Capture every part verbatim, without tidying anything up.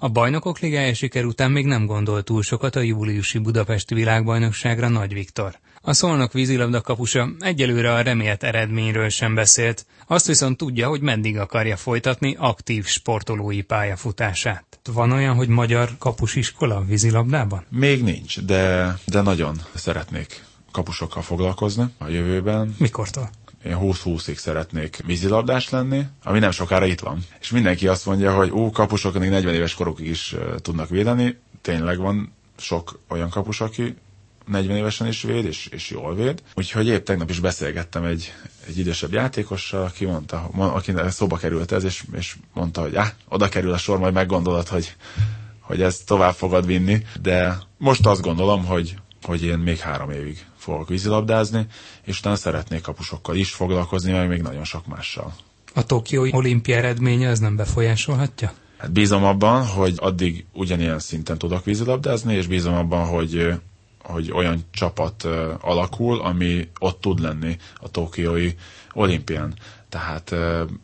A Bajnokok Ligája siker után még nem gondolt túl sokat a júliusi budapesti világbajnokságra Nagy Viktor. A Szolnok vízilabda kapusa egyelőre a remélt eredményről sem beszélt, azt viszont tudja, hogy meddig akarja folytatni aktív sportolói pályafutását. Van olyan, hogy magyar kapusiskola vízilabdában? Még nincs, de, de nagyon szeretnék kapusokkal foglalkozni a jövőben. Mikortól? Én húsz-húszig szeretnék vízilabdás lenni, ami nem sokára itt van. És mindenki azt mondja, hogy ó, kapusok még negyven éves korukig is uh, tudnak védeni. Tényleg van sok olyan kapus, aki negyven évesen is véd, és, és jól véd. Úgyhogy épp tegnap is beszélgettem egy, egy idősebb játékossal, aki mondta, aki szóba került ez, és, és mondta, hogy á, oda kerül a sor, majd meggondolod, hogy, hogy ezt tovább fogad vinni. De most azt gondolom, hogy, hogy én még három évig fogok vízilabdázni, és utána szeretnék kapusokkal is foglalkozni, meg még nagyon sok mással. A tokiói olimpia eredménye ez nem befolyásolhatja? Hát bízom abban, hogy addig ugyanilyen szinten tudok vízilabdázni, és bízom abban, hogy, hogy olyan csapat alakul, ami ott tud lenni a tokiói olimpián. Tehát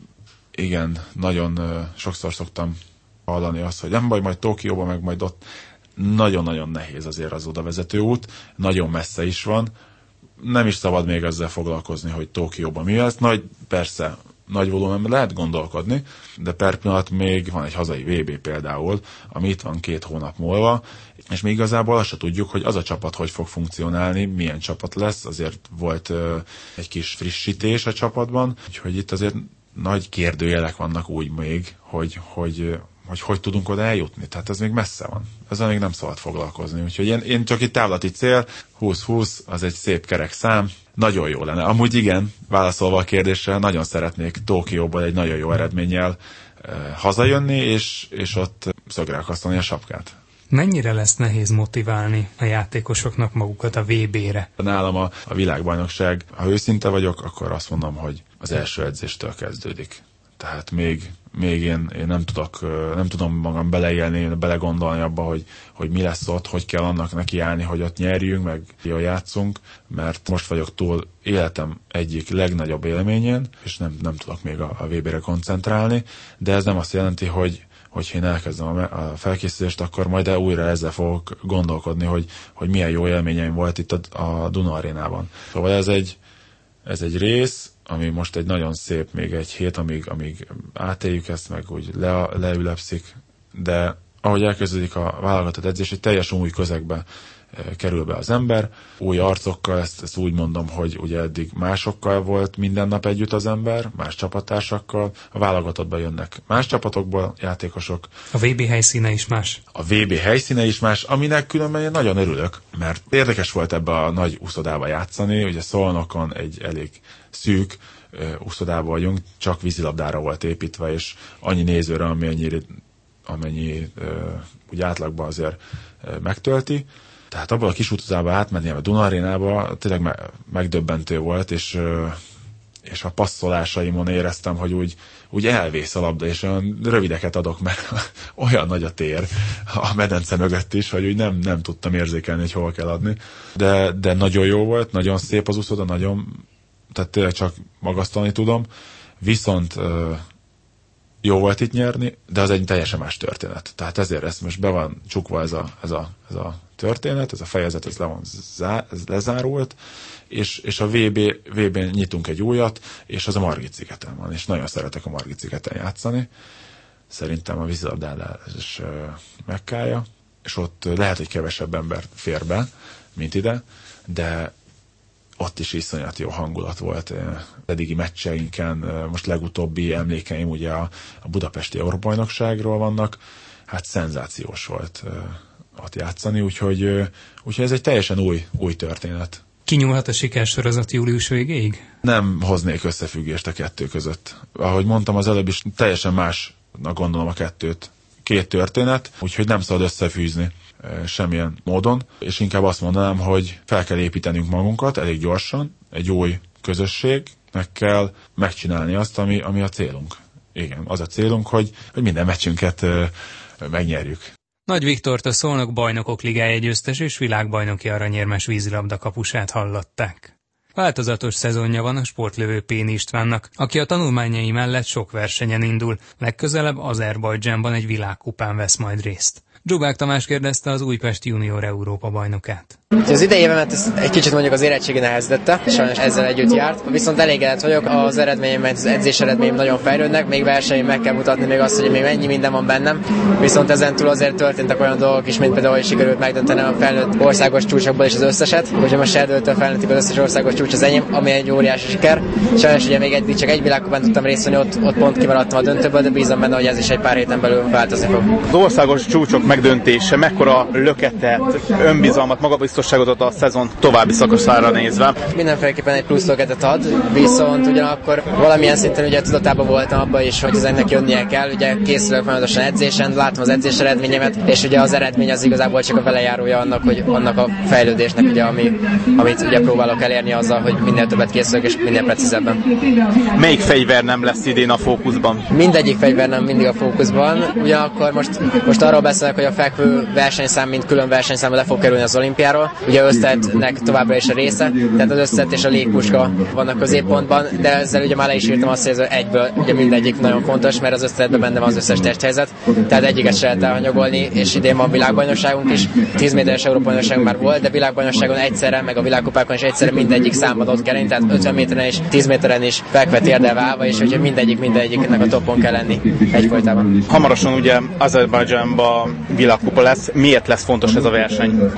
igen, nagyon sokszor szoktam hallani azt, hogy nem baj, majd Tokióban, meg majd ott. Nagyon-nagyon nehéz azért az odavezető út, nagyon messze is van, nem is szabad még ezzel foglalkozni, hogy Tokióban mi lesz. Nagy, persze, nagy volumenben lehet gondolkodni, de per pillanat még van egy hazai vé bé például, ami itt van két hónap múlva, és mi igazából azt se tudjuk, hogy az a csapat hogy fog funkcionálni, milyen csapat lesz, azért volt uh, egy kis frissítés a csapatban, úgyhogy itt azért nagy kérdőjelek vannak úgy még, hogy hogy hogy hogy tudunk oda eljutni. Tehát ez még messze van. Ezzel még nem szabad foglalkozni. Úgyhogy én, én csak itt távlati cél, húsz-húsz, az egy szép kerek szám. Nagyon jó lenne. Amúgy igen, válaszolva a kérdésre, nagyon szeretnék Tokióból egy nagyon jó eredménnyel eh, hazajönni, és, és ott szögre akasztani a sapkát. Mennyire lesz nehéz motiválni a játékosoknak magukat a vé bére? Nálam a, a világbajnokság, ha őszinte vagyok, akkor azt mondom, hogy az első edzéstől kezdődik. Tehát még, még én, én nem, tudok, nem tudom magam beleélni, belegondolni abba, hogy, hogy mi lesz ott, hogy kell annak nekiállni, hogy ott nyerjünk, meg jól játszunk, mert most vagyok túl életem egyik legnagyobb élményén, és nem, nem tudok még a, a vé bére koncentrálni, de ez nem azt jelenti, hogy hogyha én elkezdem a felkészülést, akkor majd újra ezzel fogok gondolkodni, hogy, hogy milyen jó élményeim volt itt a, a Duna Arénában. Szóval ez egy, ez egy rész, ami most egy nagyon szép, még egy hét, amíg, amíg átéljük ezt, meg úgy le, leülepszik, de ahogy elkezdődik a válogatott edzés, egy teljesen új közegbe kerül be az ember, új arcokkal, ezt, ezt úgy mondom, hogy ugye eddig másokkal volt minden nap együtt az ember, más csapattársakkal, a válogatottba jönnek más csapatokból játékosok. A vé bé helyszíne is más. A vé bé helyszíne is más, aminek különben én nagyon örülök, mert érdekes volt ebbe a nagy úszodába játszani, ugye Szolnokon egy elég szűk úszodában vagyunk, csak vízilabdára volt építve, és annyi nézőre, amennyi, amennyi úgy átlagban azért megtölti. Tehát abban a kis utcába átmenni a Duna Arénába tényleg me- megdöbbentő volt, és, és a passzolásaimon éreztem, hogy úgy, úgy elvész a labda, és olyan rövideket adok, mert olyan nagy a tér a medence mögött is, hogy úgy nem, nem tudtam érzékelni, hogy hol kell adni. De, de nagyon jó volt, nagyon szép az úszoda, nagyon, tehát tényleg csak magasztalni tudom. Viszont jó volt itt nyerni, de az egy teljesen más történet. Tehát ezért ezt most be van csukva ez a, ez a, ez a történet, ez a fejezet, ez, le van zá, ez lezárult, és, és a vé bé, vé bén nyitunk egy újat, és az a Margit-szigeten van, és nagyon szeretek a Margit-szigeten játszani. Szerintem a vízilabdázás Mekkája, és ott lehet, hogy kevesebb ember fér be, mint ide, de ott is iszonyat jó hangulat volt eddigi meccseinken, most legutóbbi emlékeim ugye a, a budapesti Európa-bajnokságról vannak, hát szenzációs volt ott játszani, úgyhogy, úgyhogy ez egy teljesen új, új történet. Kinyúlhat a sikersorozat július végéig? Nem hoznék összefüggést a kettő között. Ahogy mondtam az előbb is, teljesen másnak gondolom a kettőt. Két történet, úgyhogy nem szabad összefűzni semmilyen módon, és inkább azt mondanám, hogy fel kell építenünk magunkat elég gyorsan, egy új közösségnek kell megcsinálni azt, ami, ami a célunk. Igen, az a célunk, hogy, hogy minden meccsünket ö, megnyerjük. Nagy Viktort, a Szolnok Bajnokok Ligája győztes és világbajnoki aranyérmes vízilabda kapusát hallották. Változatos szezonja van a sportlövő Péni Istvánnak, aki a tanulmányai mellett sok versenyen indul, legközelebb Azerbajdzsánban egy világkupán vesz majd részt. Dzsubák Tamás kérdezte az Újpest junior Európa bajnokát. Az idei évemet egy kicsit mondjuk az érettségi nehezítette, sajnos ezzel együtt járt, viszont elégedett vagyok, az eredményem, az edzés eredményem nagyon fejlődnek, még versenyen meg kell mutatni még azt, hogy még mennyi minden van bennem, viszont ezen túl azért történtek olyan dolgok is, mint például, hogy sikerült megdöntenem a felnőtt országos csúcsokból is az összeset, hogy most erdőtől felnőttig az összes országos csúcs az enyém, ami egy óriási siker. Sajnos ugye még eddig csak egy világkupán tudtam részt venni, ott, ott pont kimaradtam a döntőből, de bízom benne, hogy ez is egy pár héten belül változni fog. Az országos csúcsok megdöntése mekkora löketet, önbizalmat, magabiztosságot ad a szezon további szakaszára nézve? Mindenféleképpen egy plusz löketet ad, viszont ugyanakkor valamilyen szinten ugye tudatában voltam abban is, hogy ezeknek jönnie kell, ugye készülök folyamatosan edzésen, látom az edzés eredményemet, és ugye az eredmény az igazából csak a velejárója annak, hogy annak a fejlődésnek, ugye, ami, amit ugye próbálok elérni azzal, hogy minél többet készülök és minél precízebben. Melyik fegyver nem lesz idén a fókuszban? Mindegyik fegyver nem mindig a fókuszban, ugyanakkor most, most arról beszélek, hogy a fekvő versenyszám, mint külön versenyszám le fog kerülni az olimpiáról. Ugye összetettnek továbbra is a része, tehát az összetett és a légpuska vannak középpontban, de ezzel ugye már le is írtam azt, hogy ez egyből ugye mindegyik nagyon fontos, mert az összetettben benne van az összes testhelyzet, tehát egyiket se lehet elhanyagolni, és idén van világbajnokságunk is, tíz méteres Európa-bajnokságunk már volt, de világbajnokságon egyszerre, meg a világkupákon is egyszerre mindegyik számban ott kell lenni, tehát ötven méteren és tíz méteren is fekve térdelve állva, és ugye mindegyik mindegyiknek a topon kell lenni egyfolytában. Hamarosan ugye Azerbajdzsánban világkupa lesz, miért lesz fontos ez a verseny?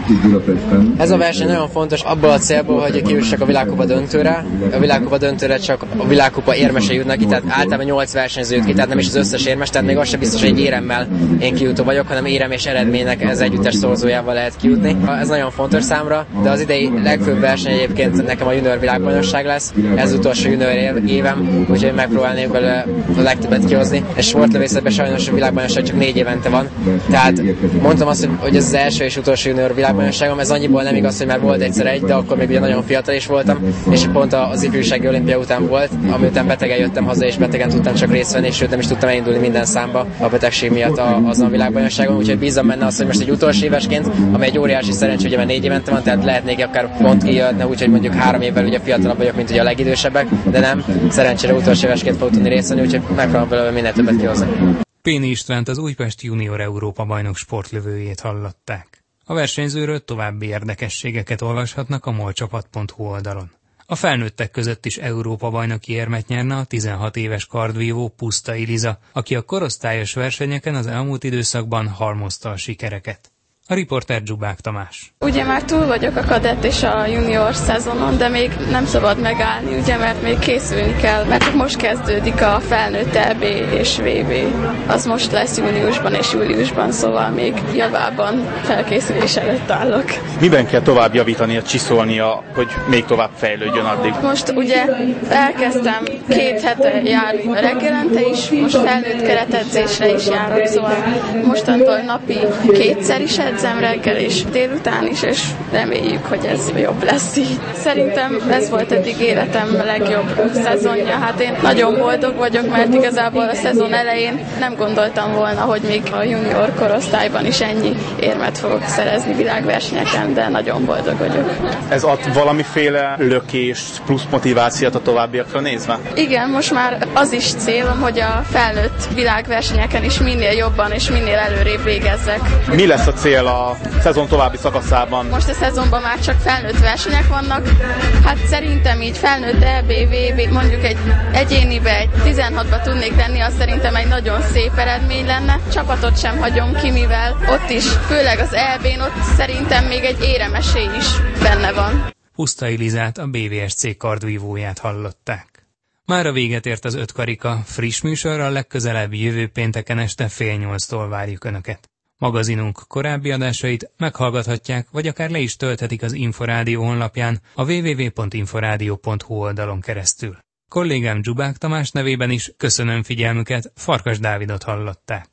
Ez a verseny nagyon fontos abból a célból, hogy kijussak a világkupa döntőre. A világkupa döntőre csak a világkupa érmesei jutnak ki, tehát általában nyolc versenyző jut ki, tehát nem is az összes érmes, tehát még az sem biztos, hogy egy éremmel én kijutó vagyok, hanem érem és eredménynek ez együttes szorzójával lehet kijutni. Ez nagyon fontos számra, de az idei legfőbb verseny egyébként nekem a junior világbajnokság lesz. Ez az utolsó junior évem, úgyhogy megpróbálnék belőle a legtöbbet kihozni. És sportlövészetben sajnos a világbajnokság csak négy évente van. Tehát mondtam azt, hogy ez az első és utolsó junior világbajnokságom, ez annyiból nem igaz, hogy már volt egyszer egy, de akkor még ugye nagyon fiatal is voltam, és pont az ifjúsági olimpia után volt, ami után betegen jöttem haza, és betegen tudtam csak részt venni, és sőt nem is tudtam elindulni minden számba a betegség miatt azon a világbajnokságon, úgyhogy bízom benne azt, hogy most egy utolsó évesként, ami egy óriási szerencsé, ugye már négy évente van, tehát lehetnék akár pont kijönni, úgyhogy mondjuk három évvel ugye fiatalabb vagyok, mint ugye a legidősebbek, de nem, szerencsére utolsó évesként fogok tudni részt venni, úgyhogy megpróbálom belőle minél többet kihozni. Péni Istvánt, az Újpest junior Európa bajnok sportlövőjét hallották. A versenyzőről további érdekességeket olvashatnak a molcsapat pont hu oldalon. A felnőttek között is Európa bajnoki érmet nyerne a tizenhat éves kardvívó Pusztai Liza, aki a korosztályos versenyeken az elmúlt időszakban halmozta a sikereket. A riporter Dzsubák Tamás. Ugye már túl vagyok a kadett és a junior szezonon, de még nem szabad megállni, ugye, mert még készülni kell, mert most kezdődik a felnőtt é bé és vé bé. Az most lesz júniusban és júliusban, szóval még javában felkészülés előtt állok. Miben kell tovább javítania, csiszolnia, hogy még tovább fejlődjön addig? Most ugye elkezdtem két hete járni reggelente is, most felnőtt keretedzésre is járok, szóval mostantól napi kétszer is edzem reggel és délután is, és reméljük, hogy ez jobb lesz így. Szerintem ez volt eddig életem legjobb szezonja. Hát én nagyon boldog vagyok, mert igazából a szezon elején nem gondoltam volna, hogy még a junior korosztályban is ennyi érmet fogok szerezni világversenyeken, de nagyon boldog vagyok. Ez ad valamiféle lökést, plusz motivációt a továbbiakra nézve? Igen, most már az is célom, hogy a felnőtt világversenyeken is minél jobban és minél előrébb végezzek. Mi lesz a cél a szezon további szakaszában? Most a szezonban már csak felnőtt versenyek vannak. Hát szerintem így felnőtt é bé, vé bé, mondjuk egy egyénibe, egy tizenhatba tudnék tenni, az szerintem egy nagyon szép eredmény lenne. Csapatot sem hagyom ki, mivel ott is, főleg az é bén, ott szerintem még egy éremesély is benne van. Pusztai Lizát, a bé vé es cé kardvívóját hallották. Mára véget ért az öt karika, friss műsorral legközelebb jövő pénteken este fél nyolctól várjuk Önöket. Magazinunk korábbi adásait meghallgathatják, vagy akár le is tölthetik az Inforádió honlapján a double-u double-u double-u pont inforádió pont hu oldalon keresztül. Kollégám Dzsubák Tamás nevében is köszönöm figyelmüket, Farkas Dávidot hallották.